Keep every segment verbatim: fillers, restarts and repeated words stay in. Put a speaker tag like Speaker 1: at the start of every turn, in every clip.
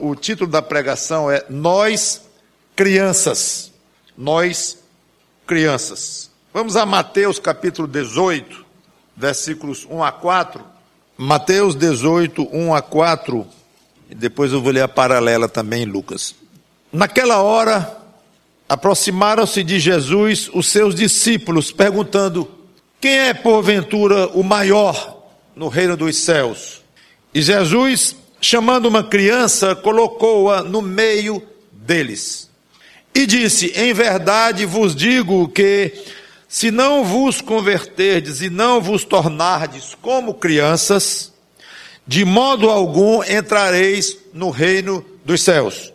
Speaker 1: o título da pregação é Nós, Crianças. Nós, Crianças. Vamos a Mateus capítulo dezoito, versículos um a quatro. Mateus dezoito, um a quatro. E depois eu vou ler a paralela também em Lucas. Naquela hora, aproximaram-se de Jesus os seus discípulos, perguntando: quem é porventura o maior no reino dos céus? E Jesus, chamando uma criança, colocou-a no meio deles. E disse: em verdade vos digo que, se não vos converterdes e não vos tornardes como crianças, de modo algum entrareis no reino dos céus.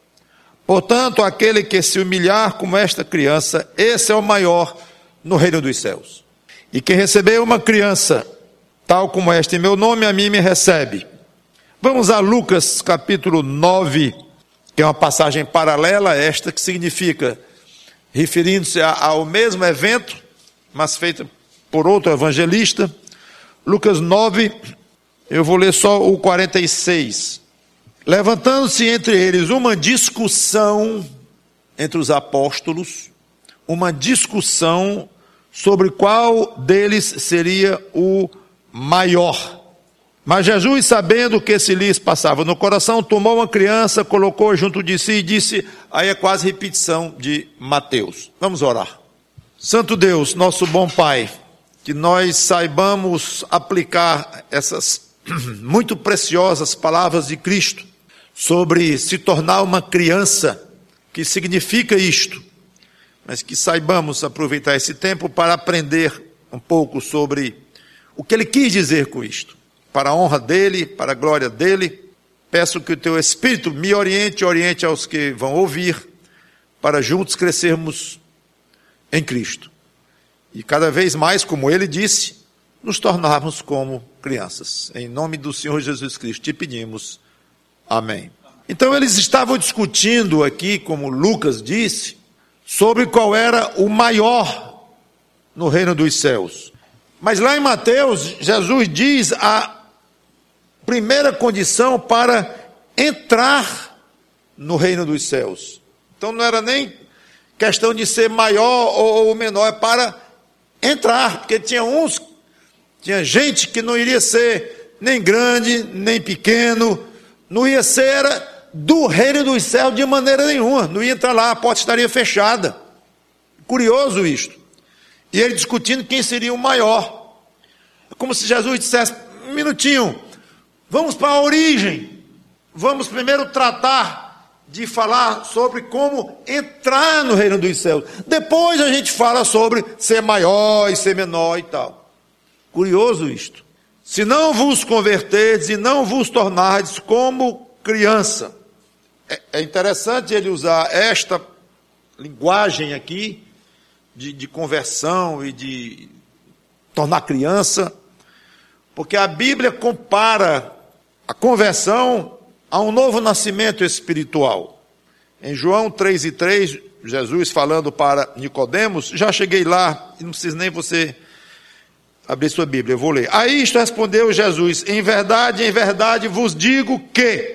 Speaker 1: Portanto, aquele que se humilhar como esta criança, esse é o maior no reino dos céus. E quem receber uma criança, tal como esta em meu nome, a mim me recebe. Vamos a Lucas capítulo nove, que é uma passagem paralela a esta, que significa, referindo-se ao mesmo evento, mas feito por outro evangelista. Lucas nove, eu vou ler só o quarenta e seis. Levantando-se entre eles uma discussão entre os apóstolos, uma discussão sobre qual deles seria o maior. Mas Jesus, sabendo o que se lhes passava no coração, tomou uma criança, colocou junto de si e disse, aí é quase repetição de Mateus. Vamos orar. Santo Deus, nosso bom Pai, que nós saibamos aplicar essas muito preciosas palavras de Cristo sobre se tornar uma criança, que significa isto, mas que saibamos aproveitar esse tempo para aprender um pouco sobre o que ele quis dizer com isto, para a honra dele, para a glória dele. Peço que o teu Espírito me oriente e oriente aos que vão ouvir, para juntos crescermos em Cristo. E cada vez mais, como ele disse, nos tornarmos como crianças. Em nome do Senhor Jesus Cristo te pedimos. Amém. Então eles estavam discutindo aqui, como Lucas disse, sobre qual era o maior no reino dos céus. Mas lá em Mateus, Jesus diz a primeira condição para entrar no reino dos céus. Então não era nem questão de ser maior ou menor, é para entrar, porque tinha uns, tinha gente que não iria ser nem grande, nem pequeno, não ia ser era do reino dos céus de maneira nenhuma, não ia entrar lá, a porta estaria fechada. Curioso isto. E ele discutindo quem seria o maior. É como se Jesus dissesse, um minutinho, vamos para a origem, vamos primeiro tratar de falar sobre como entrar no reino dos céus. Depois a gente fala sobre ser maior e ser menor e tal. Curioso isto. Se não vos converterdes e não vos tornardes como criança. É, é interessante ele usar esta linguagem aqui de, de conversão e de tornar criança, porque a Bíblia compara a conversão a um novo nascimento espiritual. Em João três e três, Jesus falando para Nicodemos, já cheguei lá, não precisa nem você abrir sua Bíblia, eu vou ler. A isto respondeu Jesus, em verdade, em verdade vos digo que,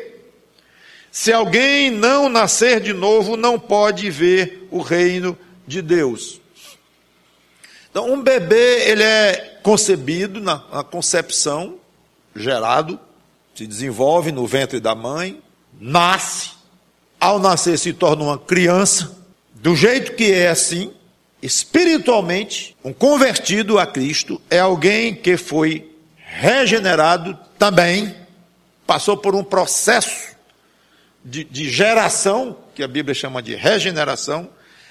Speaker 1: se alguém não nascer de novo, não pode ver o reino de Deus. Então, um bebê, ele é concebido na, na concepção, gerado, se desenvolve no ventre da mãe, nasce, ao nascer se torna uma criança, do jeito que é assim, espiritualmente, um convertido a Cristo, é alguém que foi regenerado também, passou por um processo de, de geração, que a Bíblia chama de regeneração,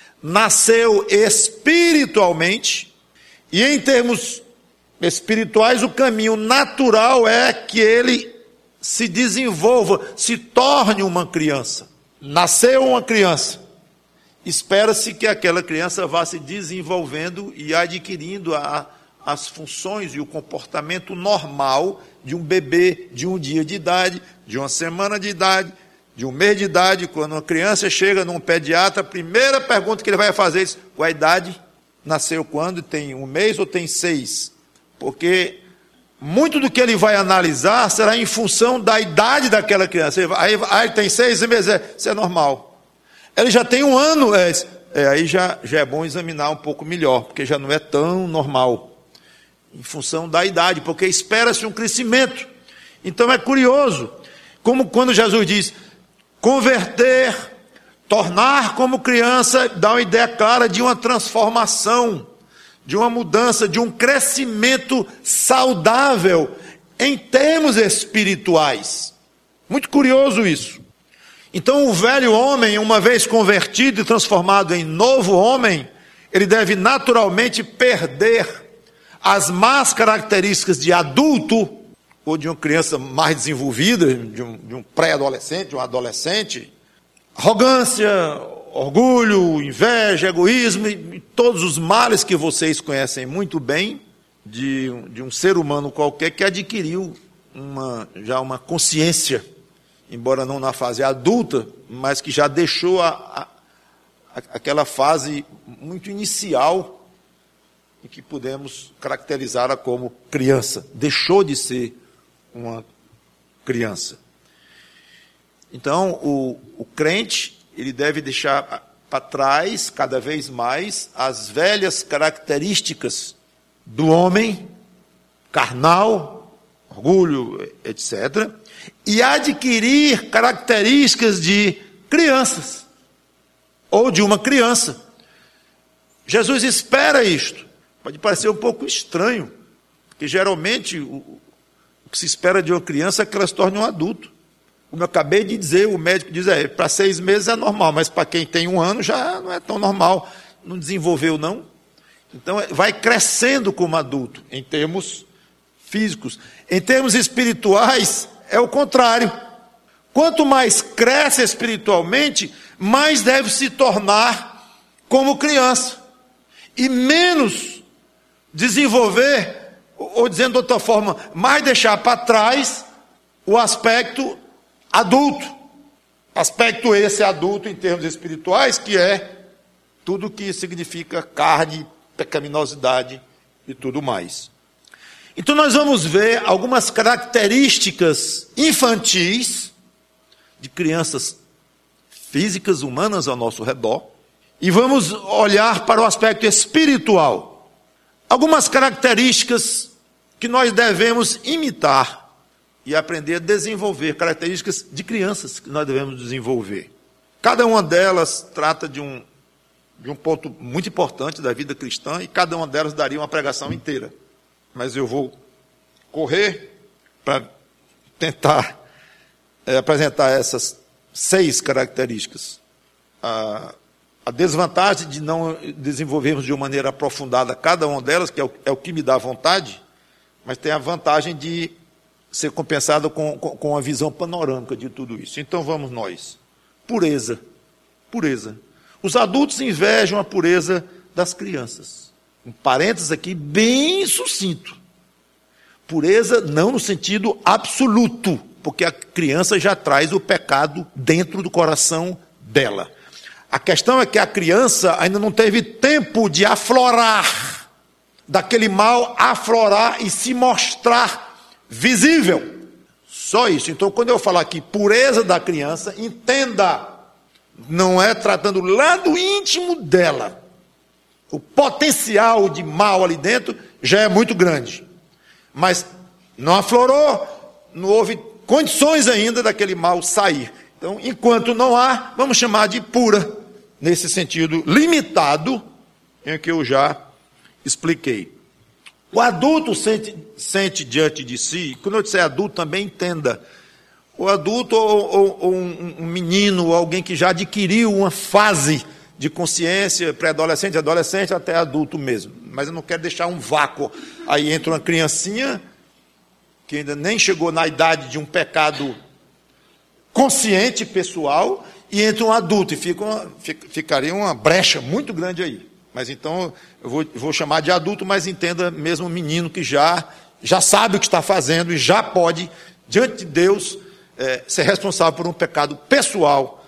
Speaker 1: nasceu espiritualmente, e em termos espirituais, o caminho natural é que ele se desenvolva, se torne uma criança. Nasceu uma criança, espera-se que aquela criança vá se desenvolvendo e adquirindo a, as funções e o comportamento normal de um bebê de um dia de idade, de uma semana de idade, de um mês de idade. Quando uma criança chega num pediatra, a primeira pergunta que ele vai fazer é: qual a idade? Nasceu quando? Tem um mês ou tem seis? Porque muito do que ele vai analisar será em função da idade daquela criança. Aí, aí ele tem seis meses, é, isso é normal. Ele já tem um ano, é, é, aí já, já é bom examinar um pouco melhor, porque já não é tão normal, em função da idade, porque espera-se um crescimento. Então é curioso, como quando Jesus diz, converter, tornar como criança, dá uma ideia clara de uma transformação, de uma mudança, de um crescimento saudável em termos espirituais. Muito curioso isso. Então o velho homem, uma vez convertido e transformado em novo homem, ele deve naturalmente perder as más características de adulto, ou de uma criança mais desenvolvida, de um, de um pré-adolescente, de um adolescente, arrogância, orgulho, inveja, egoísmo, e, e todos os males que vocês conhecem muito bem, de, de um ser humano qualquer que adquiriu uma, já uma consciência, embora não na fase adulta, mas que já deixou a, a, aquela fase muito inicial, em que podemos caracterizá-la como criança, deixou de ser uma criança. Então, o, o crente, ele deve deixar para trás, cada vez mais, as velhas características do homem, carnal, orgulho, etcétera, e adquirir características de crianças, ou de uma criança. Jesus espera isto. Pode parecer um pouco estranho, porque geralmente o, o que se espera de uma criança é que ela se torne um adulto. Como eu acabei de dizer, o médico diz, é, para seis meses é normal, mas para quem tem um ano já não é tão normal, não desenvolveu não. Então vai crescendo como adulto, em termos físicos. Em termos espirituais, é o contrário. Quanto mais cresce espiritualmente, mais deve se tornar como criança. E menos desenvolver, ou dizendo de outra forma, mais deixar para trás o aspecto adulto. Aspecto esse adulto em termos espirituais, que é tudo que significa carne, pecaminosidade e tudo mais. Então nós vamos ver algumas características infantis de crianças físicas, humanas ao nosso redor, e vamos olhar para o aspecto espiritual. Algumas características que nós devemos imitar e aprender a desenvolver, características de crianças que nós devemos desenvolver. Cada uma delas trata de um, de um ponto muito importante da vida cristã, e cada uma delas daria uma pregação inteira. Mas eu vou correr para tentar é, apresentar essas seis características. A, a desvantagem de não desenvolvermos de uma maneira aprofundada cada uma delas, que é o, é o que me dá vontade, mas tem a vantagem de ser compensada com, com, com uma visão panorâmica de tudo isso. Então vamos nós. Pureza. Pureza. Os adultos invejam a pureza das crianças. Um parênteses aqui bem sucinto. Pureza não no sentido absoluto, porque a criança já traz o pecado dentro do coração dela. A questão é que a criança ainda não teve tempo de aflorar, daquele mal aflorar e se mostrar visível. Só isso. Então, quando eu falar aqui pureza da criança, entenda, não é tratando lá do íntimo dela. O potencial de mal ali dentro já é muito grande. Mas não aflorou, não houve condições ainda daquele mal sair. Então, enquanto não há, vamos chamar de pura, nesse sentido limitado, em que eu já expliquei. O adulto sente, sente diante de si, quando eu disser adulto também entenda, o adulto ou, ou, ou um, um menino, ou alguém que já adquiriu uma fase de consciência, pré-adolescente, adolescente, até adulto mesmo. Mas eu não quero deixar um vácuo. Aí entra uma criancinha, que ainda nem chegou na idade de um pecado consciente, pessoal, e entra um adulto, e fica uma, fica, ficaria uma brecha muito grande aí. Mas então, eu vou, vou chamar de adulto, mas entenda mesmo um menino que já, já sabe o que está fazendo e já pode, diante de Deus, é, ser responsável por um pecado pessoal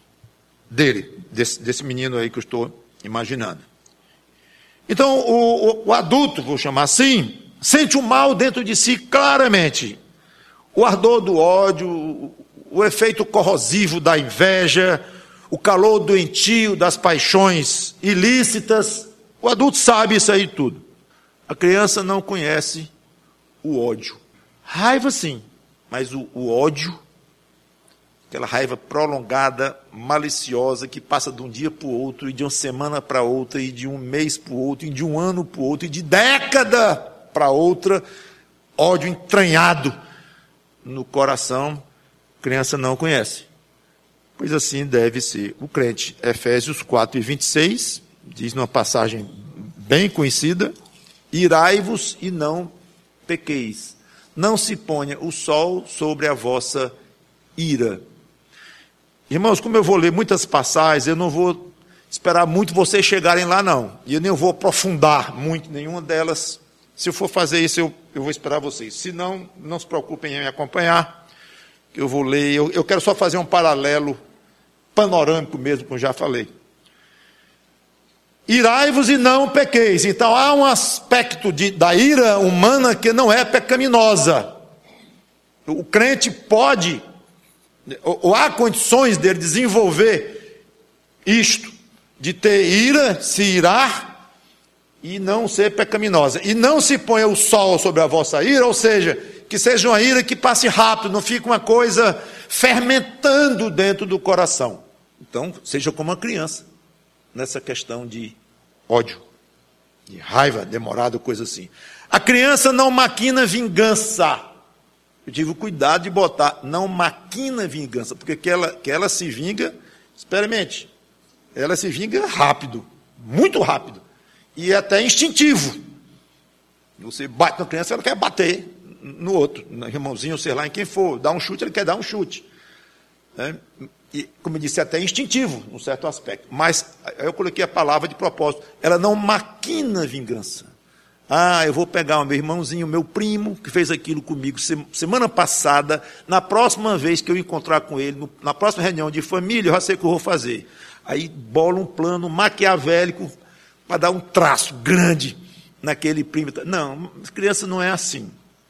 Speaker 1: dele, desse, desse menino aí que eu estou imaginando. Então, o, o, o adulto, vou chamar assim, sente o mal dentro de si claramente. O ardor do ódio, o efeito corrosivo da inveja, o calor doentio das paixões ilícitas. O adulto sabe isso aí tudo. A criança não conhece o ódio. Raiva sim, mas o, o ódio, aquela raiva prolongada, maliciosa, que passa de um dia para o outro, e de uma semana para outra, e de um mês para o outro, e de um ano para o outro, e de década para outra, ódio entranhado no coração, a criança não conhece. Pois assim deve ser o crente. Efésios quatro e vinte e seis, diz numa passagem bem conhecida: irai-vos e não pequeis, não se ponha o sol sobre a vossa ira. Irmãos, como eu vou ler muitas passagens, eu não vou esperar muito vocês chegarem lá não, e eu nem vou aprofundar muito nenhuma delas. Se eu for fazer isso, eu, eu vou esperar vocês. Se não, não se preocupem em me acompanhar, que eu vou ler. Eu, eu quero só fazer um paralelo panorâmico mesmo, como já falei. Irai-vos e não pequeis. Então há um aspecto de, da ira humana que não é pecaminosa. O crente pode, ou, ou há condições dele desenvolver isto, de ter ira, se irar, e não ser pecaminosa. E não se ponha o sol sobre a vossa ira, ou seja, que seja uma ira que passe rápido, não fique uma coisa fermentando dentro do coração. Então, seja como uma criança, nessa questão de ódio, de raiva demorada, coisa assim. A criança não maquina vingança. Eu tive o cuidado de botar, não maquina vingança, porque que ela, que ela se vinga, experimente, ela se vinga rápido, muito rápido. E é até instintivo. Você bate na criança, ela quer bater no outro, no irmãozinho, sei lá, em quem for. Dá um chute, ele quer dar um chute. É? E, como eu disse, é até instintivo, num certo aspecto. Mas eu coloquei a palavra de propósito. Ela não maquina vingança. Ah, eu vou pegar o meu irmãozinho, o meu primo, que fez aquilo comigo semana passada. Na próxima vez que eu encontrar com ele, no, na próxima reunião de família, eu já sei o que eu vou fazer. Aí bola um plano maquiavélico para dar um traço grande naquele primo. Não, criança não é assim.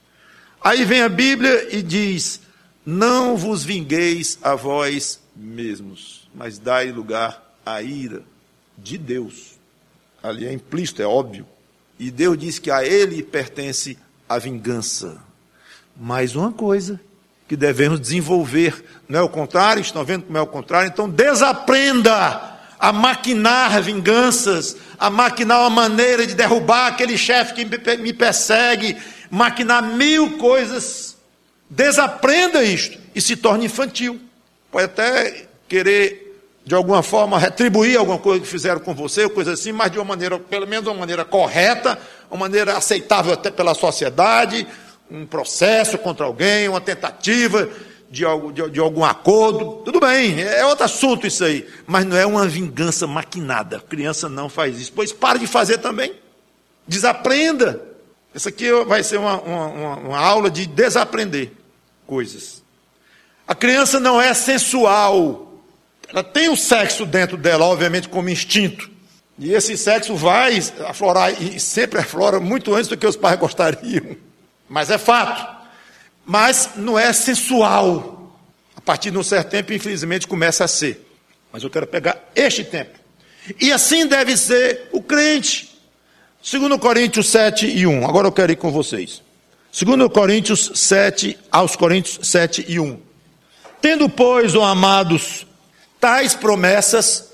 Speaker 1: Aí vem a Bíblia e diz: não vos vingueis a vós mesmos, mas dai lugar à ira de Deus. Ali é implícito, é óbvio. E Deus diz que a Ele pertence a vingança. Mais uma coisa que devemos desenvolver, não é o contrário? Estão vendo como é o contrário? Então desaprenda a maquinar vinganças, a maquinar uma maneira de derrubar aquele chefe que me persegue, maquinar mil coisas. Desaprenda isto e se torne infantil. Pode até querer, de alguma forma, retribuir alguma coisa que fizeram com você, coisa assim, mas de uma maneira, pelo menos uma maneira correta, uma maneira aceitável até pela sociedade, um processo contra alguém, uma tentativa de, algo, de, de algum acordo. Tudo bem, é outro assunto isso aí, mas não é uma vingança maquinada. A criança não faz isso. Pois pare de fazer também. Desaprenda. Essa aqui vai ser uma, uma, uma aula de desaprender coisas. A criança não é sensual. Ela tem o sexo dentro dela, obviamente, como instinto. E esse sexo vai aflorar, e sempre aflora muito antes do que os pais gostariam. Mas é fato. Mas não é sensual. A partir de um certo tempo, infelizmente, começa a ser. Mas eu quero pegar este tempo. E assim deve ser o crente. Segundo Coríntios sete e um. Agora eu quero ir com vocês. Segundo Coríntios sete, aos Coríntios sete e um. Tendo, pois, ó amados, tais promessas,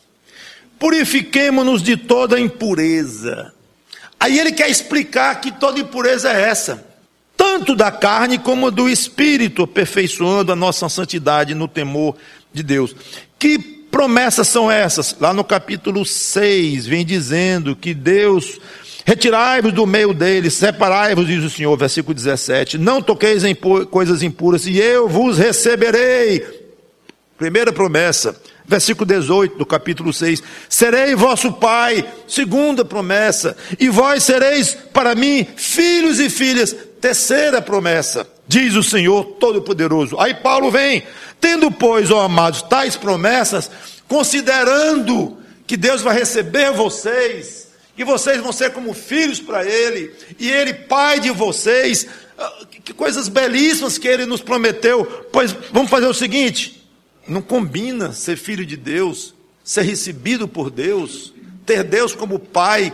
Speaker 1: purifiquemo-nos de toda impureza. Aí ele quer explicar que toda impureza é essa, tanto da carne como do espírito, aperfeiçoando a nossa santidade no temor de Deus. Que promessas são essas? Lá no capítulo seis, vem dizendo que Deus: retirai-vos do meio deles, separai-vos, diz o Senhor, versículo dezessete, não toqueis em coisas impuras, e eu vos receberei. Primeira promessa. Versículo dezoito do capítulo seis, serei vosso pai. Segunda promessa, e vós sereis para mim filhos e filhas. Terceira promessa, diz o Senhor Todo-Poderoso. Aí Paulo vem, tendo, pois, ó amados, tais promessas, considerando que Deus vai receber vocês, que vocês vão ser como filhos para Ele, e Ele pai de vocês. Que coisas belíssimas que Ele nos prometeu. Pois vamos fazer o seguinte: não combina ser filho de Deus, ser recebido por Deus, ter Deus como pai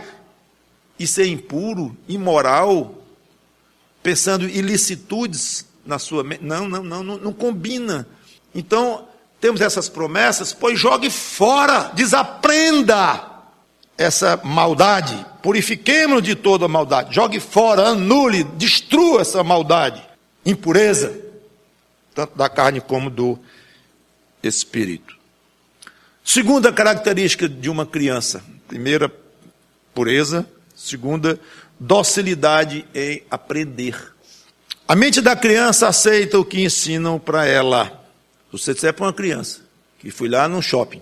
Speaker 1: e ser impuro, imoral, pensando em ilicitudes na sua mente. Não, não, não, não, não combina. Então, temos essas promessas, pois jogue fora, desaprenda essa maldade, purifiquemos de toda a maldade, jogue fora, anule, destrua essa maldade, impureza, tanto da carne como do espírito. Segunda característica de uma criança: primeira, pureza; segunda, docilidade em aprender. A mente da criança aceita o que ensinam para ela. Você disser para uma criança que fui lá no shopping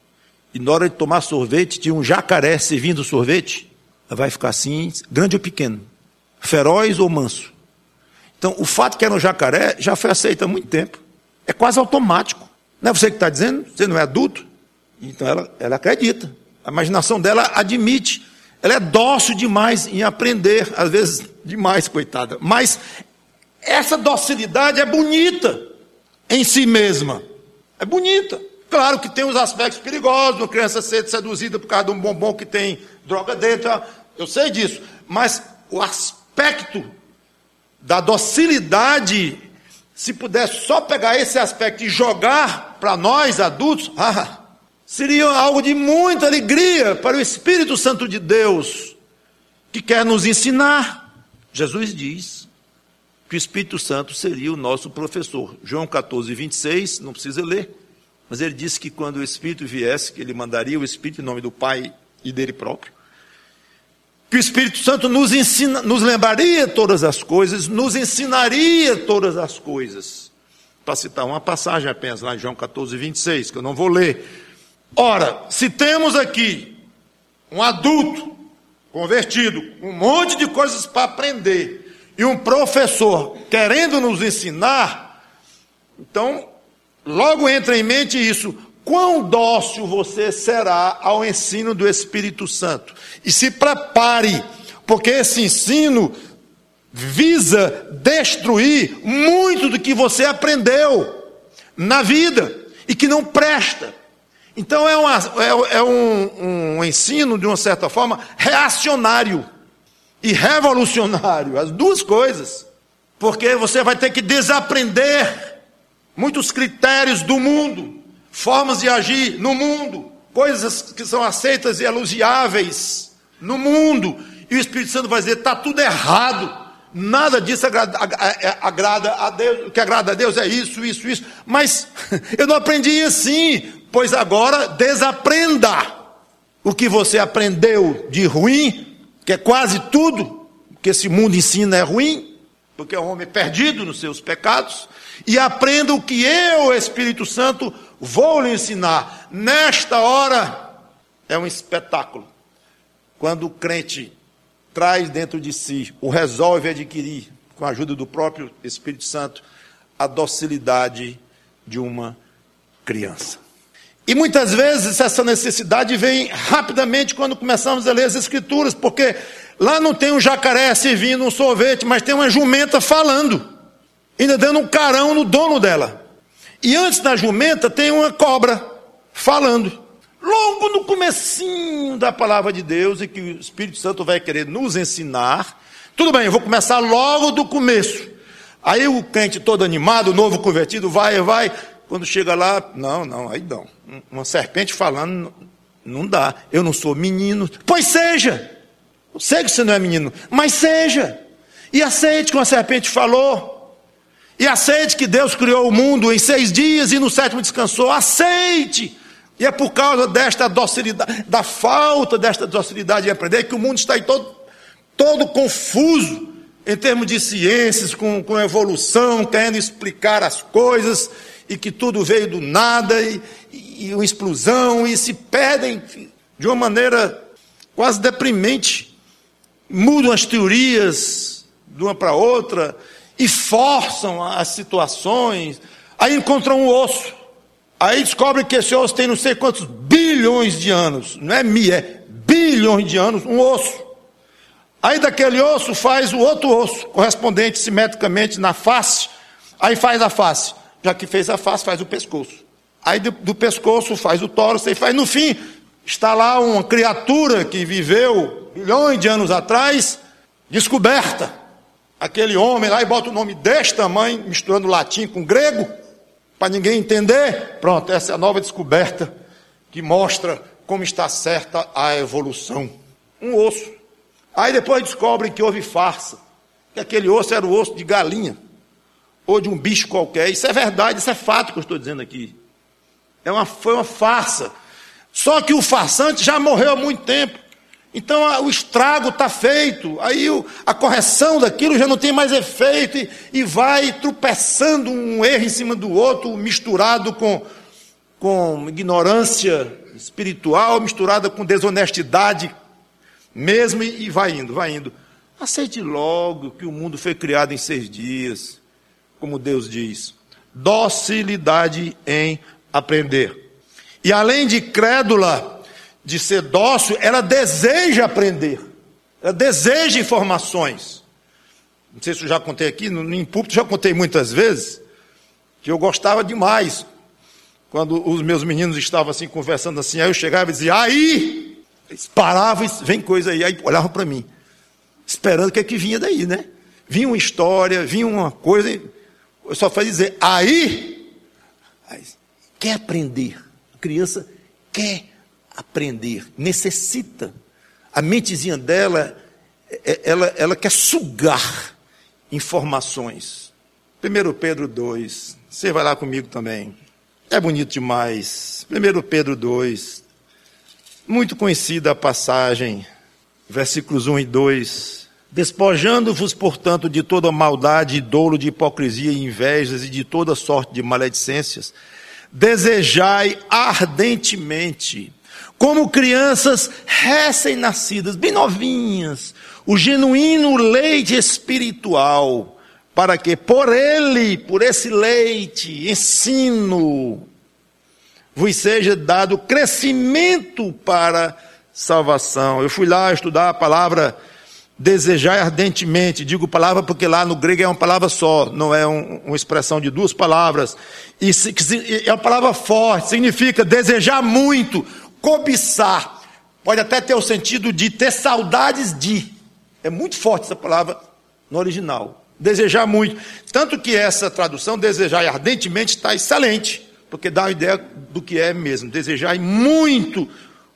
Speaker 1: e na hora de tomar sorvete tinha um jacaré servindo sorvete, ela vai ficar assim, grande ou pequeno, feroz ou manso. Então, o fato que era um jacaré já foi aceito há muito tempo. É quase automático. Não é você que está dizendo? Você não é adulto? Então, ela, ela acredita. A imaginação dela admite. Ela é dócil demais em aprender, às vezes demais, coitada. Mas essa docilidade é bonita em si mesma. É bonita. Claro que tem os aspectos perigosos, uma criança ser seduzida por causa de um bombom que tem droga dentro, eu sei disso, mas o aspecto da docilidade, se pudesse só pegar esse aspecto e jogar para nós adultos, ah, seria algo de muita alegria para o Espírito Santo de Deus, que quer nos ensinar. Jesus diz que o Espírito Santo seria o nosso professor. João catorze, vinte e seis, não precisa ler. Mas ele disse que quando o Espírito viesse, que ele mandaria o Espírito em nome do Pai e dele próprio, que o Espírito Santo nos, ensina, nos lembraria todas as coisas, nos ensinaria todas as coisas. Para citar uma passagem apenas, lá em João catorze, vinte e seis, que eu não vou ler. Ora, se temos aqui um adulto convertido, um monte de coisas para aprender, e um professor querendo nos ensinar, então logo entra em mente isso: quão dócil você será ao ensino do Espírito Santo. E se prepare, porque esse ensino visa destruir muito do que você aprendeu na vida e que não presta. Então é, uma, é, é um, um ensino, de uma certa forma, reacionário e revolucionário, as duas coisas, porque você vai ter que desaprender muitos critérios do mundo, formas de agir no mundo, coisas que são aceitas e elogiáveis no mundo, e o Espírito Santo vai dizer: está tudo errado, nada disso agrada, agrada a Deus, o que agrada a Deus é isso, isso, isso, mas eu não aprendi assim. Pois agora desaprenda o que você aprendeu de ruim, que é quase tudo que esse mundo ensina é ruim, porque é um homem perdido nos seus pecados, e aprenda o que eu, Espírito Santo, vou lhe ensinar. Nesta hora é um espetáculo, quando o crente traz dentro de si, ou resolve adquirir, com a ajuda do próprio Espírito Santo, a docilidade de uma criança. E muitas vezes essa necessidade vem rapidamente quando começamos a ler as Escrituras, porque lá não tem um jacaré servindo um sorvete, mas tem uma jumenta falando, ainda dando um carão no dono dela. E antes da jumenta tem uma cobra falando. Logo no comecinho da palavra de Deus, e que o Espírito Santo vai querer nos ensinar. Tudo bem, eu vou começar logo do começo. Aí o crente todo animado, o novo convertido, vai, vai. Quando chega lá, não, não, aí não. Uma serpente falando, não dá. Eu não sou menino. Pois seja. Eu sei que você não é menino, mas seja. E aceite que uma serpente falou. E aceite que Deus criou o mundo em seis dias e no sétimo descansou. Aceite. E é por causa desta docilidade, da falta desta docilidade de aprender, que o mundo está aí todo, todo confuso em termos de ciências, com, com evolução, querendo explicar as coisas, e que tudo veio do nada, e, e, e uma explosão, e se perdem de uma maneira quase deprimente. Mudam as teorias de uma para outra, e forçam as situações. Aí encontram um osso, aí descobrem que esse osso tem não sei quantos bilhões de anos, não é mil, é bilhões milhões de anos, um osso. Aí daquele osso faz o outro osso, correspondente simetricamente na face, aí faz a face. Já que fez a face, faz o pescoço. Aí do, do pescoço faz o tórax, aí faz, no fim, está lá uma criatura que viveu milhões de anos atrás, descoberta. Aquele homem lá e bota o nome deste tamanho, misturando latim com grego, para ninguém entender. Pronto, essa é a nova descoberta que mostra como está certa a evolução. Um osso. Aí depois descobrem que houve farsa, que aquele osso era o osso de galinha, ou de um bicho qualquer. Isso é verdade, isso é fato que eu estou dizendo aqui. É uma, foi uma farsa. Só que o farsante já morreu há muito tempo. Então a, o estrago está feito. Aí o, a correção daquilo já não tem mais efeito. E, e vai tropeçando um erro em cima do outro, misturado com, com ignorância espiritual, misturada com desonestidade mesmo. E, e vai indo, vai indo. Aceite logo que o mundo foi criado em seis dias. Como Deus diz. Docilidade em aprender. E além de crédula, de ser dócil, ela deseja aprender. Ela deseja informações. Não sei se eu já contei aqui, no, em púlpito já contei muitas vezes, que eu gostava demais. Quando os meus meninos estavam assim, conversando assim, aí eu chegava e dizia, aí! Eles paravam e vem coisa aí, aí olhavam para mim, esperando o que é que vinha daí, né? Vinha uma história, vinha uma coisa, eu só fazia dizer, aí! aí quer aprender. A criança quer aprender, necessita. A mentezinha dela, ela, ela quer sugar informações. primeiro Pedro dois, você vai lá comigo também. É bonito demais. primeiro Pedro dois, muito conhecida a passagem, versículos um e dois. Despojando-vos, portanto, de toda maldade, dolo, de hipocrisia e invejas e de toda sorte de maledicências, desejai ardentemente, como crianças recém-nascidas, bem novinhas, o genuíno leite espiritual, para que por ele, por esse leite, ensino, vos seja dado crescimento para salvação. Eu fui lá estudar a palavra desejar ardentemente, digo palavra porque lá no grego é uma palavra só, não é um, uma expressão de duas palavras, e se, é uma palavra forte, significa desejar muito, cobiçar, pode até ter o sentido de ter saudades de, é muito forte essa palavra no original, desejar muito, tanto que essa tradução, desejar ardentemente, está excelente, porque dá uma ideia do que é mesmo, desejar muito,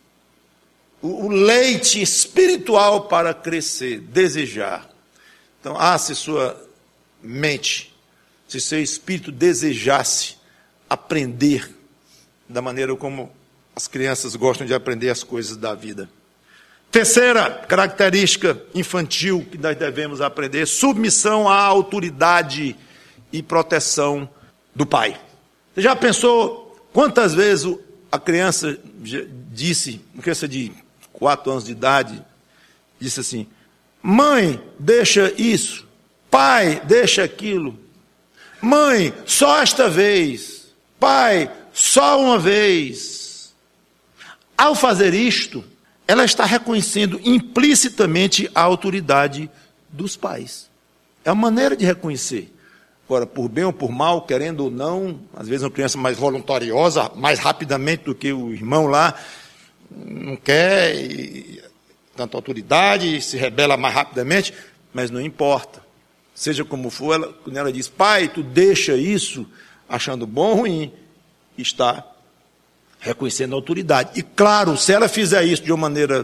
Speaker 1: o leite espiritual para crescer, desejar. Então, ah, se sua mente, se seu espírito desejasse aprender da maneira como as crianças gostam de aprender as coisas da vida. Terceira característica infantil que nós devemos aprender, submissão à autoridade e proteção do pai. Você já pensou quantas vezes a criança disse, uma criança de quatro anos de idade, disse assim, mãe, deixa isso, pai, deixa aquilo, mãe, só esta vez, pai, só uma vez. Ao fazer isto, ela está reconhecendo implicitamente a autoridade dos pais. É uma maneira de reconhecer. Agora, por bem ou por mal, querendo ou não, às vezes uma criança mais voluntariosa, mais rapidamente do que o irmão lá, não quer e, tanta autoridade, se rebela mais rapidamente, mas não importa. Seja como for, ela, quando ela diz, pai, tu deixa isso, achando bom ou ruim, está reconhecendo a autoridade. E claro, se ela fizer isso de uma maneira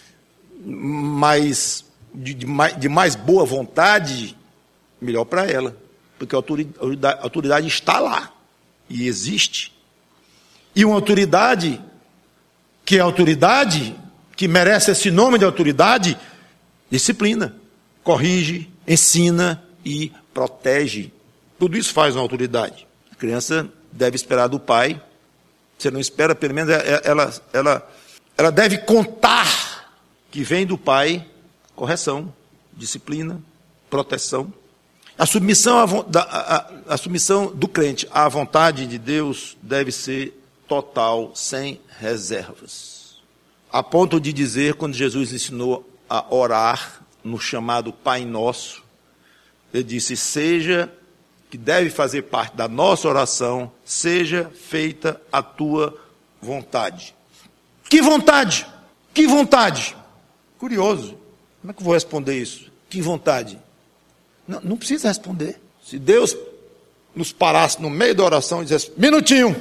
Speaker 1: mais, de, de, mais, de mais boa vontade, melhor para ela, porque a autoridade, a autoridade está lá, e existe. E uma autoridade que é autoridade, que merece esse nome de autoridade, disciplina, corrige, ensina e protege. Tudo isso faz uma autoridade. A criança deve esperar do pai, você não espera, pelo menos ela, ela, ela deve contar que vem do pai correção, disciplina, proteção. A submissão, a, a, a submissão do crente à vontade de Deus deve ser total, sem reservas.
Speaker 2: A ponto de dizer, quando Jesus ensinou a orar no chamado Pai Nosso, ele disse, seja, que deve fazer parte da nossa oração, seja feita a tua vontade. Que vontade? Que vontade? Curioso. Como é que eu vou responder isso? Que vontade? Não, não precisa responder. Se Deus nos parasse no meio da oração e dissesse, minutinho,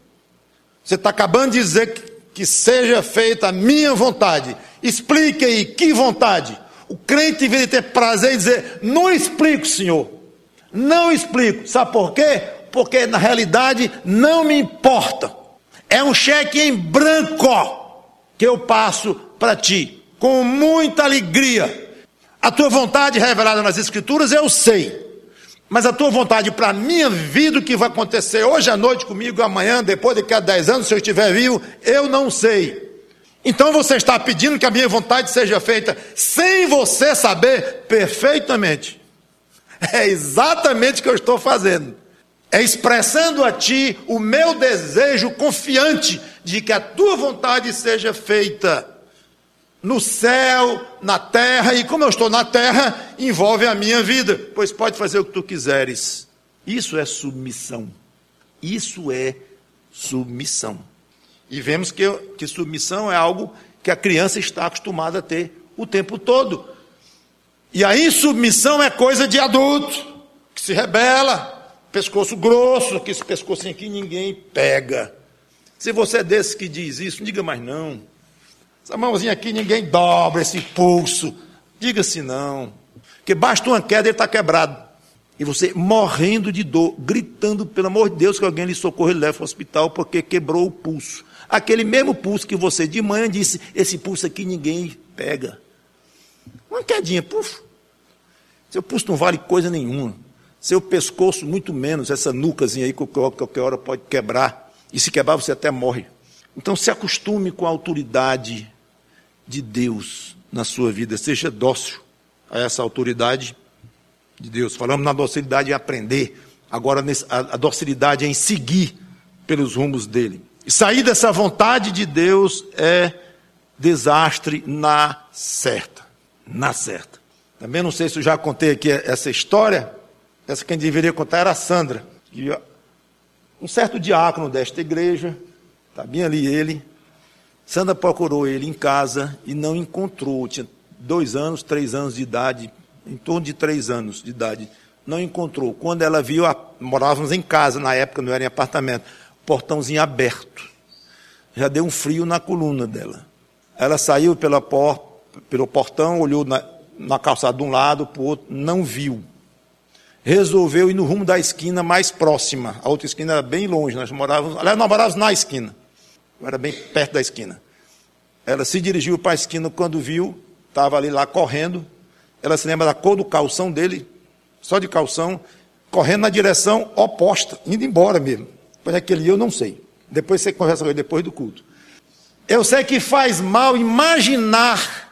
Speaker 2: você está acabando de dizer que, que seja feita a minha vontade. Explique aí, que vontade? O crente deveria ter prazer em dizer, não explico, Senhor. Não explico. Sabe por quê? Porque na realidade não me importa. É um cheque em branco que eu passo para ti, com muita alegria. A tua vontade revelada nas Escrituras eu sei. Mas a tua vontade para a minha vida, o que vai acontecer hoje à noite comigo, amanhã, depois daqui a dez anos, se eu estiver vivo, eu não sei. Então você está pedindo que a minha vontade seja feita sem você saber perfeitamente. É exatamente o que eu estou fazendo. É expressando a ti o meu desejo confiante de que a tua vontade seja feita no céu, na terra, e como eu estou na terra, envolve a minha vida, pois pode fazer o que tu quiseres. Isso é submissão. Isso é submissão. E vemos que, que submissão é algo que a criança está acostumada a ter o tempo todo. E a insubmissão é coisa de adulto, que se rebela, pescoço grosso, que esse pescocinho aqui ninguém pega. Se você é desse que diz isso, não diga mais não. Essa mãozinha aqui ninguém dobra, esse pulso. Diga-se não. Porque basta uma queda e ele está quebrado. E você morrendo de dor, gritando, pelo amor de Deus, que alguém lhe socorra e leve para o hospital, porque quebrou o pulso. Aquele mesmo pulso que você de manhã disse, esse pulso aqui ninguém pega. Uma quedinha, puf. Seu pulso não vale coisa nenhuma. Seu pescoço, muito menos, essa nucazinha aí, que qualquer hora pode quebrar. E se quebrar, você até morre. Então se acostume com a autoridade de Deus na sua vida, seja dócil a essa autoridade de Deus. Falamos na docilidade em aprender, agora a docilidade é em seguir pelos rumos dele. E sair dessa vontade de Deus é desastre na certa, na certa. Também não sei se eu já contei aqui essa história, essa quem deveria contar era a Sandra. E um certo diácono desta igreja, está bem ali ele, Sandra procurou ele em casa e não encontrou, tinha dois anos, três anos de idade, em torno de três anos de idade, não encontrou. Quando ela viu, a, morávamos em casa, na época não era em apartamento, portãozinho aberto, já deu um frio na coluna dela. Ela saiu pela por, pelo portão, olhou na, na calçada de um lado, para o outro, não viu. Resolveu ir no rumo da esquina mais próxima, a outra esquina era bem longe, nós morávamos, aliás, nós morávamos na esquina, era bem perto da esquina. Ela se dirigiu para a esquina, quando viu, estava ali lá correndo, ela se lembra da cor do calção dele, só de calção, correndo na direção oposta, indo embora mesmo. Pois aquele dia eu não sei, depois você conversa com ele depois do culto. Eu sei que faz mal imaginar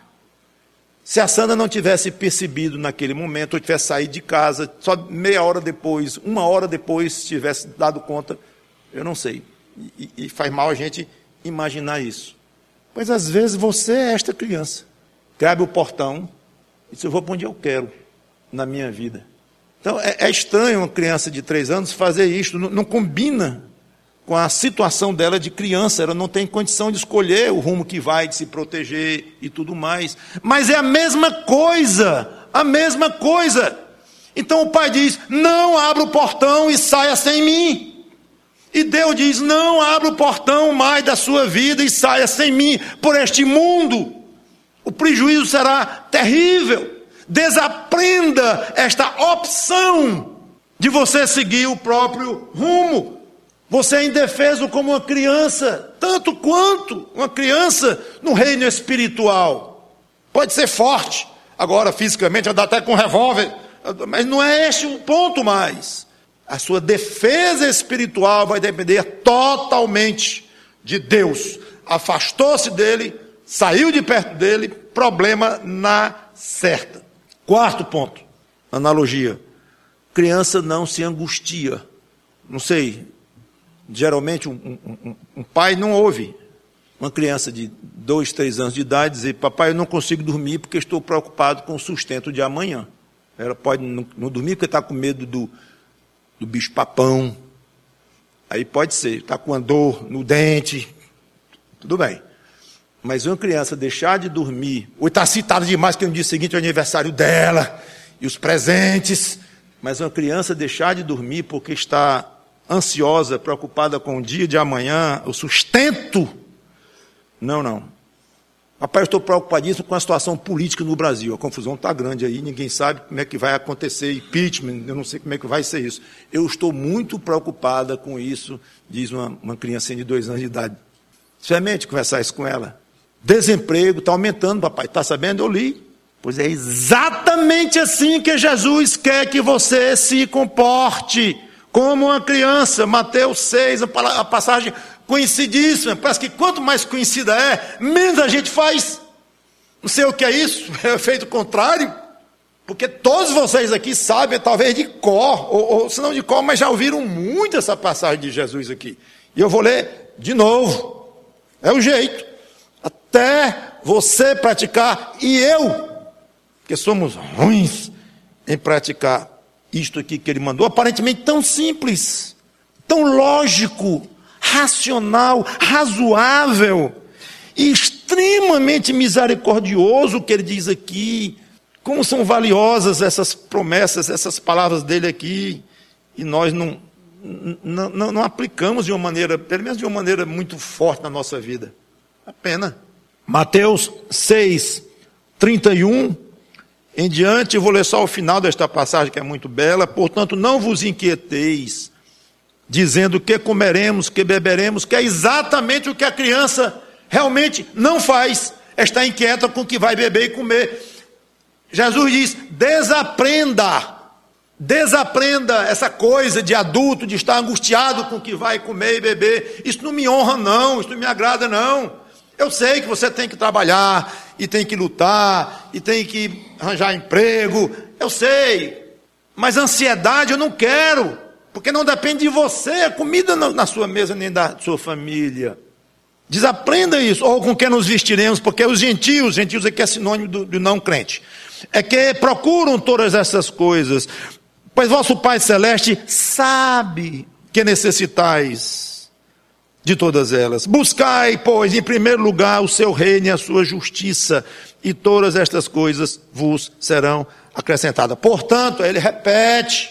Speaker 2: se a Sandra não tivesse percebido naquele momento, ou tivesse saído de casa, só meia hora depois, uma hora depois, tivesse dado conta, eu não sei. E, e faz mal a gente imaginar isso. Pois às vezes você é esta criança, que abre o portão e diz, eu vou para onde eu quero na minha vida. Então é, é estranho uma criança de três anos fazer isso, não, não combina com a situação dela de criança, ela não tem condição de escolher o rumo que vai, de se proteger e tudo mais. Mas é a mesma coisa, a mesma coisa. Então o pai diz, não abra o portão e saia sem mim. E Deus diz, não abra o portão mais da sua vida e saia sem mim por este mundo. O prejuízo será terrível. Desaprenda esta opção de você seguir o próprio rumo. Você é indefeso como uma criança, tanto quanto uma criança no reino espiritual. Pode ser forte, agora fisicamente, andar até com revólver, mas não é este um ponto mais. A sua defesa espiritual vai depender totalmente de Deus. Afastou-se dele, saiu de perto dele, problema na certa. Quarto ponto, analogia. Criança não se angustia. Não sei, geralmente um, um, um, um pai não ouve. Uma criança de dois, três anos de idade dizer: papai, eu não consigo dormir porque estou preocupado com o sustento de amanhã. Ela pode não, não dormir porque está com medo do, do bicho-papão. Aí pode ser, está com uma dor no dente. Tudo bem. Mas uma criança deixar de dormir, ou está citada demais que no dia seguinte é o aniversário dela, e os presentes, mas uma criança deixar de dormir porque está ansiosa, preocupada com o dia de amanhã, o sustento. Não, não. Papai, eu estou preocupadíssimo com a situação política no Brasil. A confusão está grande aí, ninguém sabe como é que vai acontecer impeachment, eu não sei como é que vai ser isso. Eu estou muito preocupada com isso, diz uma, uma criancinha de dois anos de idade. Experimente conversar isso com ela. Desemprego está aumentando, papai, está sabendo? Eu li. Pois é exatamente assim que Jesus quer que você se comporte, como uma criança. Mateus seis, a passagem conhecidíssima, parece que quanto mais conhecida é, menos a gente faz. Não sei o que é isso, é o efeito contrário, porque todos vocês aqui sabem, talvez de cor, ou, ou se não de cor, mas já ouviram muito essa passagem de Jesus aqui. E eu vou ler de novo. É o jeito. Até você praticar, e eu, que somos ruins em praticar isto aqui que ele mandou, aparentemente tão simples, tão lógico, racional, razoável, e extremamente misericordioso que ele diz aqui. Como são valiosas essas promessas, essas palavras dele aqui, e nós não, não, não, não aplicamos de uma maneira, pelo menos de uma maneira muito forte na nossa vida. A pena. Mateus seis, trinta e um em diante, eu vou ler só o final desta passagem que é muito bela. Portanto, não vos inquieteis, dizendo que comeremos, que beberemos, que é exatamente o que a criança realmente não faz, está inquieta com o que vai beber e comer. Jesus diz: desaprenda, desaprenda essa coisa de adulto, de estar angustiado com o que vai comer e beber. Isso não me honra não, isso não me agrada não. Eu sei que você tem que trabalhar, e tem que lutar, e tem que arranjar emprego, eu sei, mas ansiedade eu não quero, porque não depende de você, a comida na sua mesa, nem da sua família. Desaprenda isso. Ou com que nos vestiremos, porque os gentios, gentios aqui é sinônimo do, do não crente, é que procuram todas essas coisas, pois vosso Pai Celeste sabe que necessitais de todas elas. Buscai, pois, em primeiro lugar o seu reino e a sua justiça, e todas estas coisas vos serão acrescentadas. Portanto, ele repete: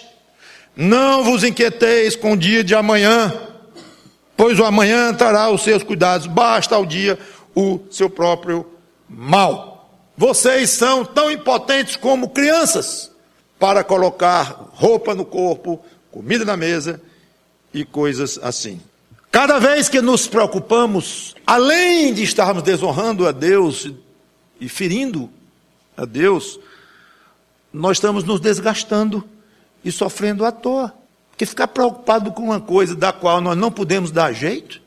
Speaker 2: não vos inquieteis com o dia de amanhã, pois o amanhã trará os seus cuidados, basta ao dia o seu próprio mal. Vocês são tão impotentes como crianças para colocar roupa no corpo, comida na mesa e coisas assim. Cada vez que nos preocupamos, além de estarmos desonrando a Deus e ferindo a Deus, nós estamos nos desgastando e sofrendo à toa. Porque ficar preocupado com uma coisa da qual nós não podemos dar jeito,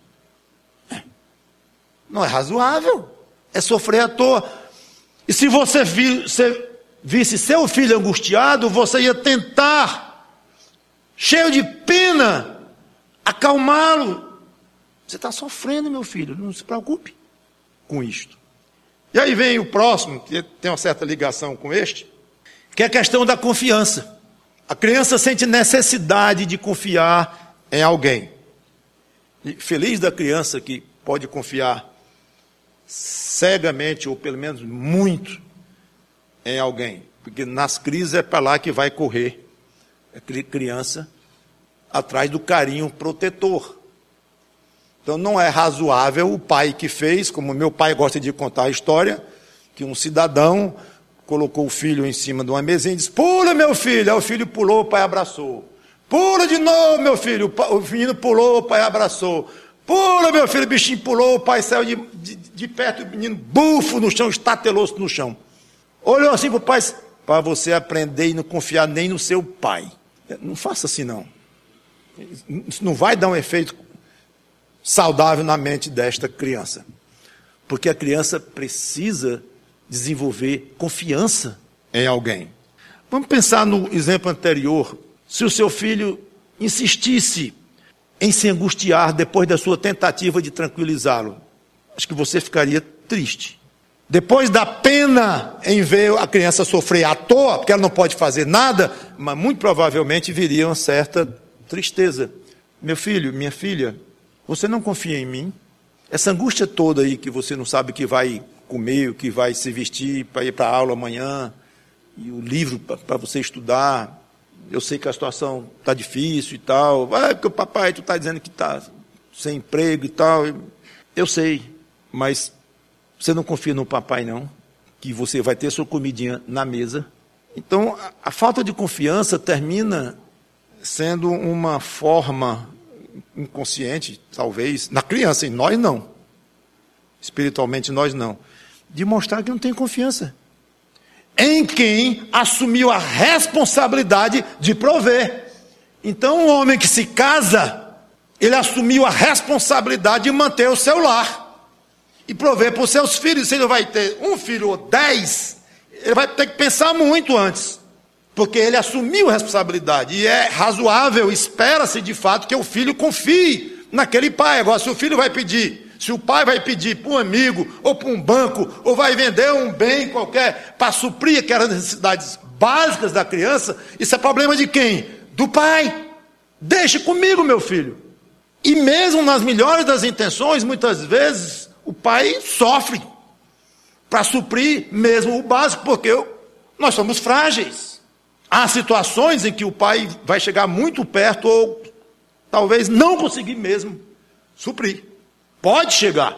Speaker 2: não é razoável, é sofrer à toa. E se você visse seu filho angustiado, você ia tentar, cheio de pena, acalmá-lo. Você está sofrendo, meu filho, não se preocupe com isto. E aí vem o próximo, que tem uma certa ligação com este, que é a questão da confiança. A criança sente necessidade de confiar em alguém. E feliz da criança que pode confiar cegamente, ou pelo menos muito, em alguém. Porque nas crises é para lá que vai correr a criança, atrás do carinho protetor. Então não é razoável o pai que fez, como meu pai gosta de contar a história, que um cidadão colocou o filho em cima de uma mesinha e disse: pula, meu filho. Aí o filho pulou, o pai abraçou. Pula de novo, meu filho. O menino pulou, o pai abraçou. Pula, meu filho. O bichinho pulou, o pai saiu de, de, de perto, o menino bufo no chão, estatelou-se no chão. Olhou assim para o pai: para você aprender e não confiar nem no seu pai. Não faça assim não. Isso não vai dar um efeito saudável na mente desta criança. Porque a criança precisa desenvolver confiança em alguém. Vamos pensar no exemplo anterior. Se o seu filho insistisse em se angustiar depois da sua tentativa de tranquilizá-lo, acho que você ficaria triste.
Speaker 1: Depois da pena em ver a criança sofrer à toa, porque ela não pode fazer nada,
Speaker 2: Mas muito provavelmente viria uma certa tristeza. Meu filho, minha filha, você não confia em mim? Essa angústia toda aí que você não sabe o que vai comer, o que vai se vestir para ir para a aula amanhã, e o livro para você estudar, eu sei que a situação está difícil e tal, vai porque o papai, tu está dizendo que está sem emprego e tal, eu sei, mas você não confia no papai não, que você vai ter sua comidinha na mesa. Então, a, a falta de confiança termina sendo uma forma inconsciente, talvez, na criança, e nós não, espiritualmente nós não, de mostrar que não tem confiança em quem assumiu a responsabilidade de prover. Então, um homem que se casa, ele assumiu a responsabilidade de manter o seu lar e prover para os seus filhos. Se ele vai ter um filho ou dez, ele vai ter que pensar muito antes, porque ele assumiu a responsabilidade, e é razoável, espera-se de fato que o filho confie naquele pai. Agora, se o filho vai pedir, se o pai vai pedir para um amigo, ou para um banco, ou vai vender um bem qualquer, para suprir aquelas necessidades básicas da criança, isso é problema de quem? Do pai. Deixe comigo, meu filho. E mesmo nas melhores das intenções, muitas vezes, o pai sofre para suprir mesmo o básico, porque nós somos frágeis. Há situações em que o pai vai chegar muito perto ou talvez não conseguir mesmo suprir. Pode chegar.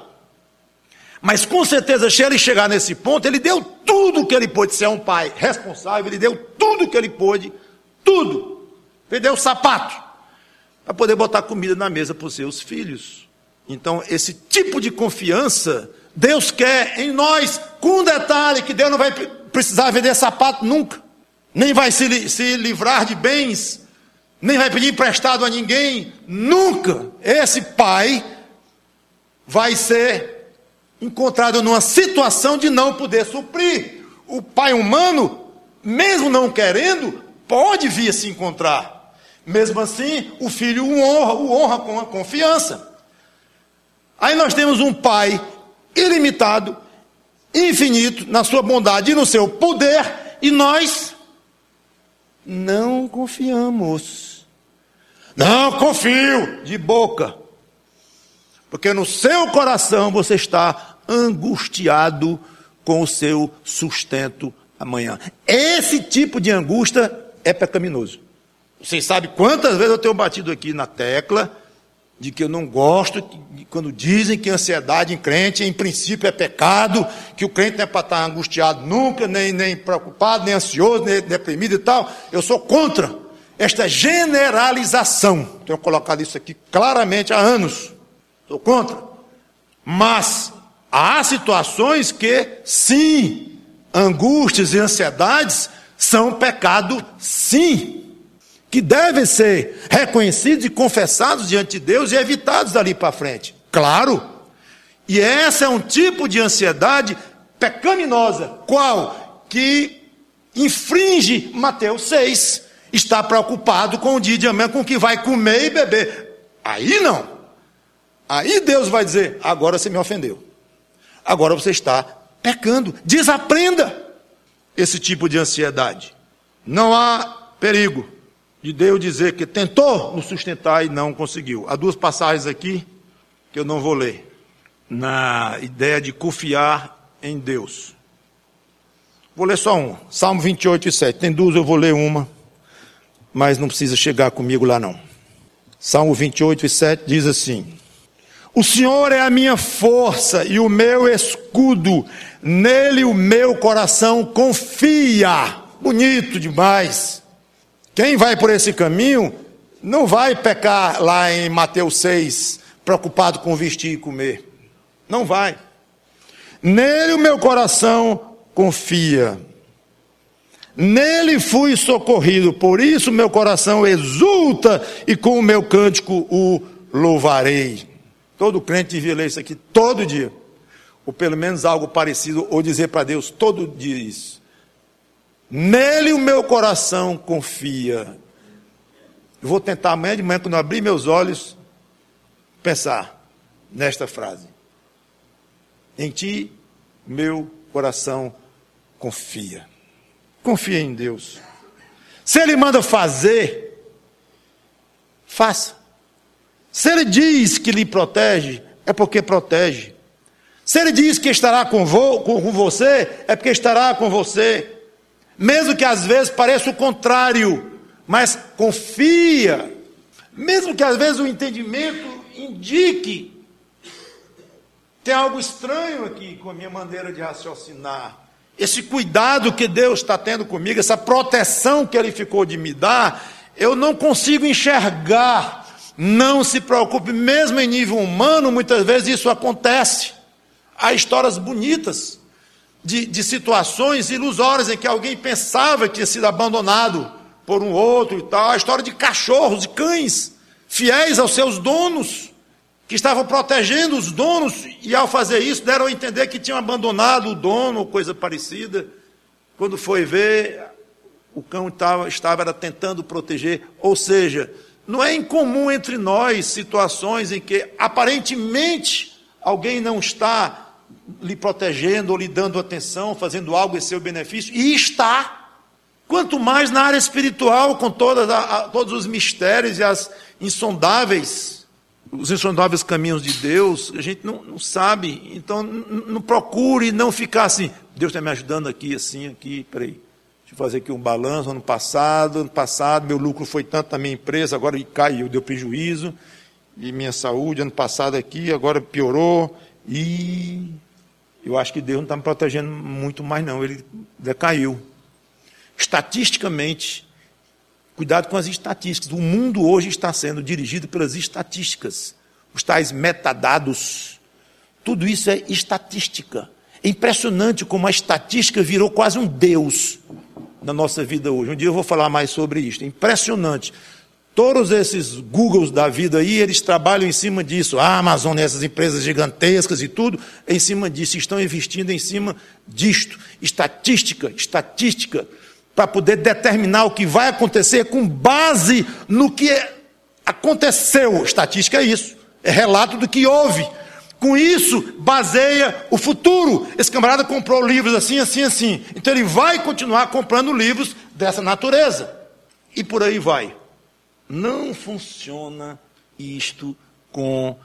Speaker 2: Mas com certeza, se ele chegar nesse ponto, ele deu tudo o que ele pôde. Se é um pai responsável, ele deu tudo o que ele pôde, tudo. Ele deu o sapato para poder botar comida na mesa para os seus filhos. Então, esse tipo de confiança, Deus quer em nós, com um detalhe, que Deus não vai precisar vender sapato nunca. Nem vai se, se livrar de bens, nem vai pedir emprestado a ninguém, nunca. Esse pai vai ser encontrado numa situação de não poder suprir. O pai humano, mesmo não querendo, pode vir a se encontrar. Mesmo assim, o filho o honra, o honra com a confiança. Aí nós temos um pai ilimitado, infinito, na sua bondade e no seu poder, e nós não confiamos. Não confio, de boca. Porque no seu coração você está angustiado com o seu sustento amanhã. Esse tipo de angústia é pecaminoso. Vocês sabem quantas vezes eu tenho batido aqui na tecla de que eu não gosto de, quando dizem que ansiedade em crente, em princípio, é pecado, que o crente não é para estar angustiado nunca, nem, nem preocupado, nem ansioso, nem deprimido e tal. Eu sou contra esta generalização. Tenho colocado isso aqui claramente há anos. Sou contra. Mas há situações que, sim, angústias e ansiedades são pecado, sim, que devem ser reconhecidos e confessados diante de Deus e evitados dali para frente. Claro. E essa é um tipo de ansiedade pecaminosa. Qual? Que infringe Mateus seis. Está preocupado com o dia de amanhã, com o que vai comer e beber. Aí não. Aí Deus vai dizer, agora você me ofendeu. Agora você está pecando. Desaprenda esse tipo de ansiedade. Não há perigo de Deus dizer que tentou nos sustentar e não conseguiu. Há duas passagens aqui que eu não vou ler. Na ideia de confiar em Deus. Vou ler só uma. Salmo vinte e oito e sete. Tem duas, eu vou ler uma. Mas não precisa chegar comigo lá não. Salmo vinte e oito e sete diz assim: o Senhor é a minha força e o meu escudo. Nele o meu coração confia. Bonito demais. Quem vai por esse caminho não vai pecar lá em Mateus seis, preocupado com vestir e comer. Não vai. Nele o meu coração confia. Nele fui socorrido, por isso meu coração exulta e com o meu cântico o louvarei. Todo crente devia ler isso aqui todo dia. Ou pelo menos algo parecido, ou dizer para Deus todo dia isso. Nele o meu coração confia. Eu vou tentar amanhã de manhã, quando eu abrir meus olhos, pensar nesta frase. Em ti, meu coração confia. Confia em Deus. Se Ele manda fazer, faça. Se Ele diz que lhe protege, é porque protege. Se Ele diz que estará com, vo, com, com você, é porque estará com você. Mesmo que às vezes pareça o contrário, mas confia. Mesmo que às vezes o entendimento indique, tem algo estranho aqui com a minha maneira de raciocinar. Esse cuidado que Deus está tendo comigo, essa proteção que Ele ficou de me dar, eu não consigo enxergar. Não se preocupe, mesmo em nível humano, muitas vezes isso acontece. Há histórias bonitas de, de situações ilusórias em que alguém pensava que tinha sido abandonado por um outro e tal. A história de cachorros, de cães, fiéis aos seus donos, que estavam protegendo os donos, e ao fazer isso deram a entender que tinham abandonado o dono, ou coisa parecida. Quando foi ver, o cão estava, estava era tentando proteger. Ou seja, não é incomum entre nós situações em que aparentemente alguém não está lhe protegendo ou lhe dando atenção, fazendo algo em seu benefício, e está. Quanto mais na área espiritual, com todas a, a, todos os mistérios e as insondáveis, os insondáveis caminhos de Deus, a gente não, não sabe. Então, não, não procure não ficar assim, Deus está me ajudando aqui, assim, aqui, peraí, deixa eu fazer aqui um balanço, ano passado, ano passado, meu lucro foi tanto na minha empresa, agora caiu, deu prejuízo, e minha saúde, ano passado aqui, agora piorou, e eu acho que Deus não está me protegendo muito mais não, ele decaiu. Estatisticamente, cuidado com as estatísticas, o mundo hoje está sendo dirigido pelas estatísticas, os tais metadados, tudo isso é estatística. É impressionante como a estatística virou quase um Deus na nossa vida hoje. Um dia eu vou falar mais sobre isso, é impressionante. Todos esses Googles da vida aí, eles trabalham em cima disso. A Amazon, essas empresas gigantescas e tudo, em cima disso, estão investindo em cima disto. Estatística, estatística, para poder determinar o que vai acontecer com base no que aconteceu. Estatística é isso, é relato do que houve. Com isso, baseia o futuro. Esse camarada comprou livros assim, assim, assim. Então ele vai continuar comprando livros dessa natureza. E por aí vai. Não funciona isto com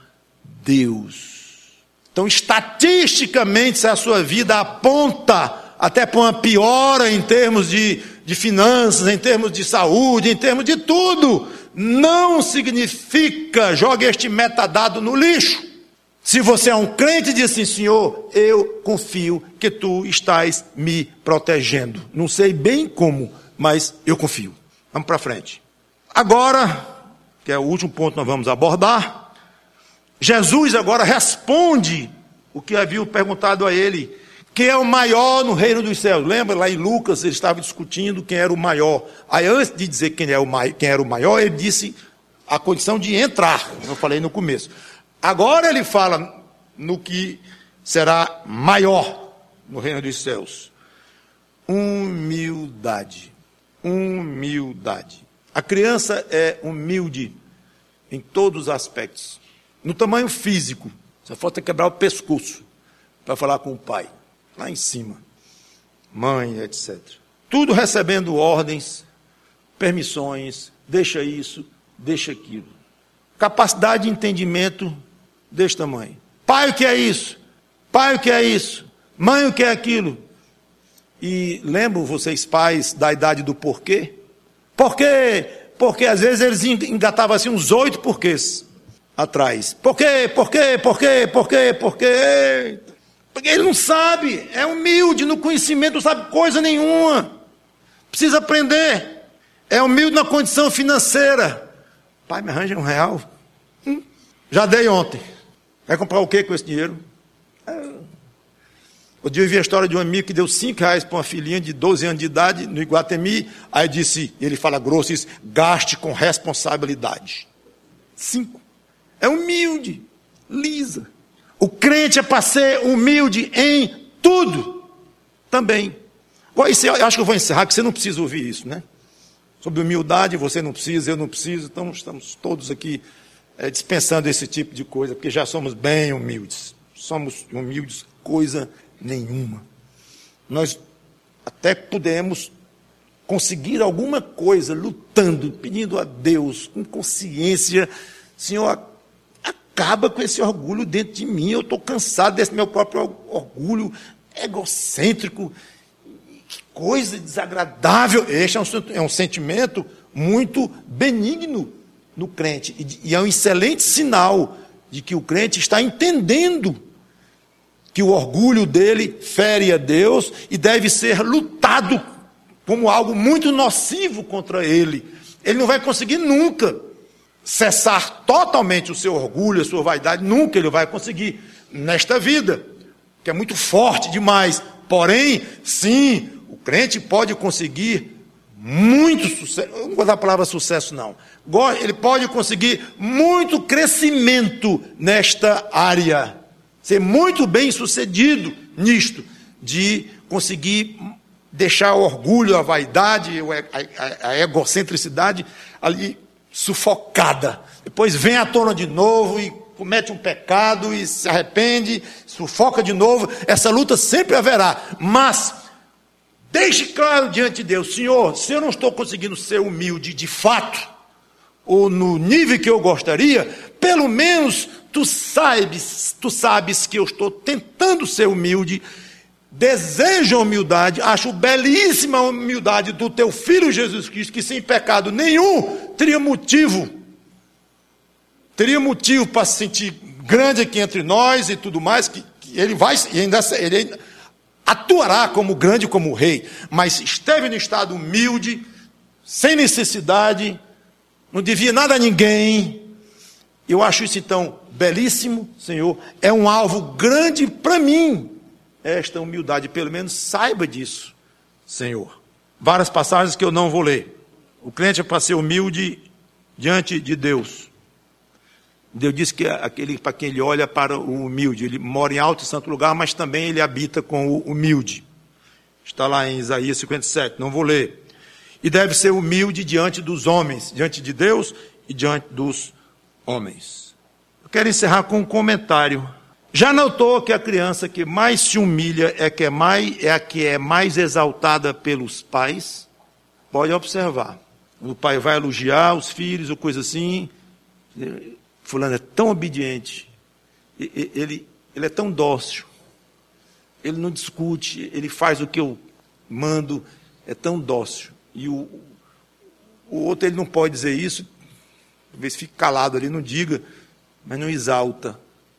Speaker 2: Deus. Então, estatisticamente, se a sua vida aponta até para uma piora em termos de, de finanças, em termos de saúde, em termos de tudo, não significa, jogue este metadado no lixo. Se você é um crente e diz assim, Senhor, eu confio que tu estás me protegendo. Não sei bem como, mas eu confio. Vamos para frente. Agora, que é o último ponto que nós vamos abordar, Jesus agora responde o que haviam perguntado a ele, quem é o maior no reino dos céus. Lembra, lá em Lucas, ele estava discutindo quem era o maior. Aí, antes de dizer quem, é o mai, quem era o maior, ele disse a condição de entrar, eu falei no começo. Agora ele fala no que será maior no reino dos céus. Humildade. Humildade. A criança é humilde em todos os aspectos. No tamanho físico, só falta quebrar o pescoço para falar com o pai, lá em cima, mãe, etcétera. Tudo recebendo ordens, permissões, deixa isso, deixa aquilo. Capacidade de entendimento deste tamanho. Pai, o que é isso? Pai, o que é isso? Mãe, o que é aquilo? E lembram vocês, pais, da idade do porquê? Por quê? Porque às vezes eles engatavam assim uns oito porquês atrás. Por quê? Por quê? Por quê? Por quê? Por quê? Porque ele não sabe, é humilde no conhecimento, não sabe coisa nenhuma. Precisa aprender. É humilde na condição financeira. Pai, me arranja um real. Hum, já dei ontem. Vai comprar o quê com esse dinheiro? É... Um dia eu vi a história de um amigo que deu cinco reais para uma filhinha de doze anos de idade no Iguatemi. Aí disse, ele fala grosso, diz, gaste com responsabilidade. Cinco. É humilde, lisa. O crente é para ser humilde em tudo. Também. Eu acho que eu vou encerrar, que você não precisa ouvir isso, né? Sobre humildade, você não precisa, eu não preciso. Então estamos todos aqui é, dispensando esse tipo de coisa, porque já somos bem humildes. somos humildes coisa nenhuma. Nós até podemos conseguir alguma coisa lutando, pedindo a Deus, com consciência, Senhor, acaba com esse orgulho dentro de mim, eu estou cansado desse meu próprio orgulho egocêntrico, que coisa desagradável. Este é um, é um sentimento muito benigno no crente, e, e é um excelente sinal de que o crente está entendendo que o orgulho dele fere a Deus e deve ser lutado como algo muito nocivo contra ele. Ele não vai conseguir nunca cessar totalmente o seu orgulho, a sua vaidade, nunca ele vai conseguir nesta vida, que é muito forte demais. Porém, sim, o crente pode conseguir muito sucesso, eu não vou dar a palavra sucesso não, ele pode conseguir muito crescimento nesta área, ser muito bem sucedido nisto, de conseguir deixar o orgulho, a vaidade, a, a, a egocentricidade ali sufocada. Depois vem à tona de novo e comete um pecado e se arrepende, sufoca de novo. Essa luta sempre haverá, mas deixe claro diante de Deus: Senhor, se eu não estou conseguindo ser humilde de fato, ou no nível que eu gostaria, pelo menos tu sabes, tu sabes que eu estou tentando ser humilde, desejo a humildade, acho belíssima a humildade do teu Filho Jesus Cristo, que sem pecado nenhum teria motivo, teria motivo para se sentir grande aqui entre nós e tudo mais, que, que ele vai, e ainda, ele ainda atuará como grande, como rei, mas esteve no estado humilde, sem necessidade, não devia nada a ninguém. Eu acho isso então belíssimo, Senhor, é um alvo grande para mim, esta humildade, pelo menos saiba disso, Senhor. Várias passagens que eu não vou ler. O crente é para ser humilde diante de Deus. Deus diz que aquele para quem ele olha para o humilde, ele mora em alto e santo lugar, mas também ele habita com o humilde. Está lá em Isaías cinquenta e sete, não vou ler. E deve ser humilde diante dos homens, diante de Deus e diante dos homens. Eu quero encerrar com um comentário. Já notou que a criança que mais se humilha é, que é, mais, é a que é mais exaltada pelos pais? Pode observar. O pai vai elogiar os filhos ou coisa assim. Fulano é tão obediente, ele, ele é tão dócil, ele não discute, ele faz o que eu mando, é tão dócil. E o, o outro, ele não pode dizer isso, talvez fique calado ali, não diga, mas não exalta.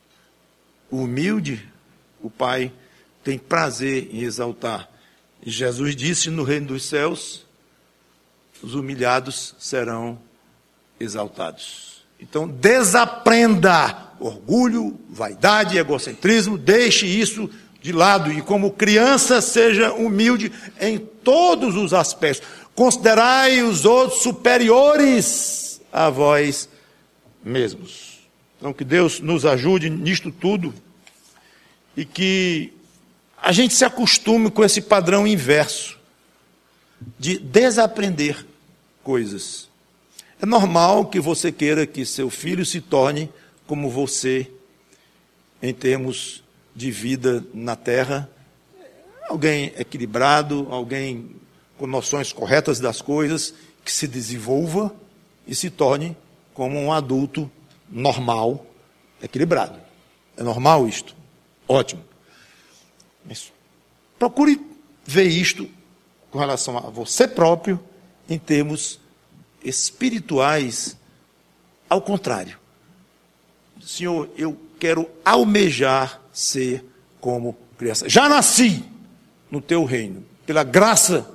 Speaker 2: O humilde, o pai tem prazer em exaltar. E Jesus disse: no reino dos céus, os humilhados serão exaltados. Então, desaprenda orgulho, vaidade, egocentrismo, deixe isso de lado e, como criança, seja humilde em todos os aspectos. Considerai os outros superiores a vós mesmos. Então, que Deus nos ajude nisto tudo e que a gente se acostume com esse padrão inverso de desaprender coisas. É normal que você queira que seu filho se torne como você em termos de vida na terra, alguém equilibrado, alguém com noções corretas das coisas, que se desenvolva e se torne como um adulto normal, equilibrado. É normal isto? Ótimo. Mas procure ver isto com relação a você próprio em termos espirituais, ao contrário. Senhor, eu quero almejar ser como criança. Já nasci no teu reino, pela graça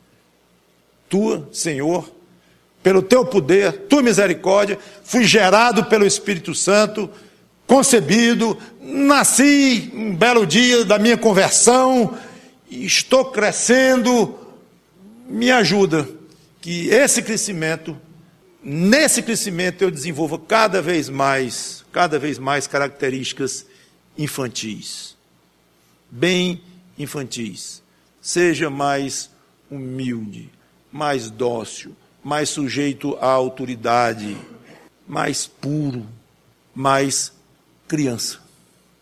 Speaker 2: tua, Senhor, pelo teu poder, tua misericórdia, fui gerado pelo Espírito Santo, concebido, nasci um belo dia da minha conversão, e estou crescendo, me ajuda, que esse crescimento, nesse crescimento eu desenvolva cada vez mais, cada vez mais características infantis, bem infantis. Seja mais humilde, mais dócil, mais sujeito à autoridade, mais puro, mais criança.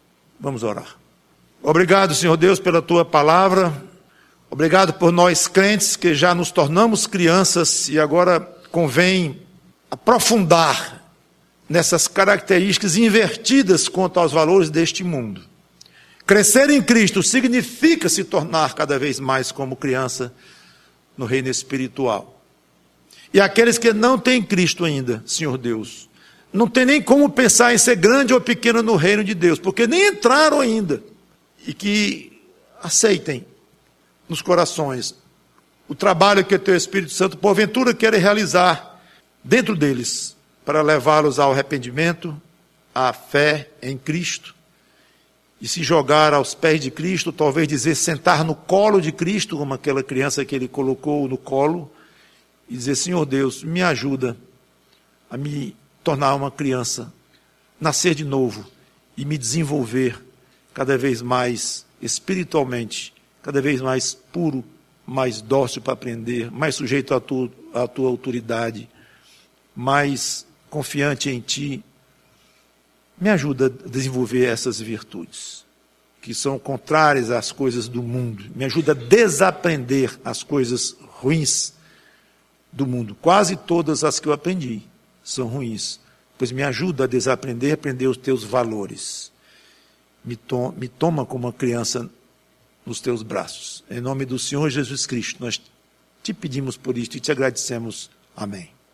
Speaker 2: Vamos orar.
Speaker 1: Obrigado, Senhor Deus, pela tua palavra. Obrigado por nós crentes que já nos tornamos crianças e agora convém aprofundar nessas características invertidas quanto aos valores deste mundo. Crescer em Cristo significa se tornar cada vez mais como criança no reino espiritual. E aqueles que não têm Cristo ainda, Senhor Deus, não tem nem como pensar em ser grande ou pequeno no reino de Deus, porque nem entraram ainda. E que aceitem nos corações o trabalho que o Teu Espírito Santo, porventura, quer realizar dentro deles, para levá-los ao arrependimento, à fé em Cristo, e se jogar aos pés de Cristo, talvez dizer, sentar no colo de Cristo, como aquela criança que ele colocou no colo, e dizer, Senhor Deus, me ajuda a me tornar uma criança, nascer de novo e me desenvolver cada vez mais espiritualmente, cada vez mais puro, mais dócil para aprender, mais sujeito à tua, à tua autoridade, mais confiante em Ti. Me ajuda a desenvolver essas virtudes, que são contrárias às coisas do mundo. Me ajuda a desaprender as coisas ruins do mundo. Quase todas as que eu aprendi são ruins, pois me ajuda a desaprender, a aprender os Teus valores. Me, to- me toma como uma criança nos Teus braços. Em nome do Senhor Jesus Cristo, nós te pedimos por isto e te agradecemos. Amém.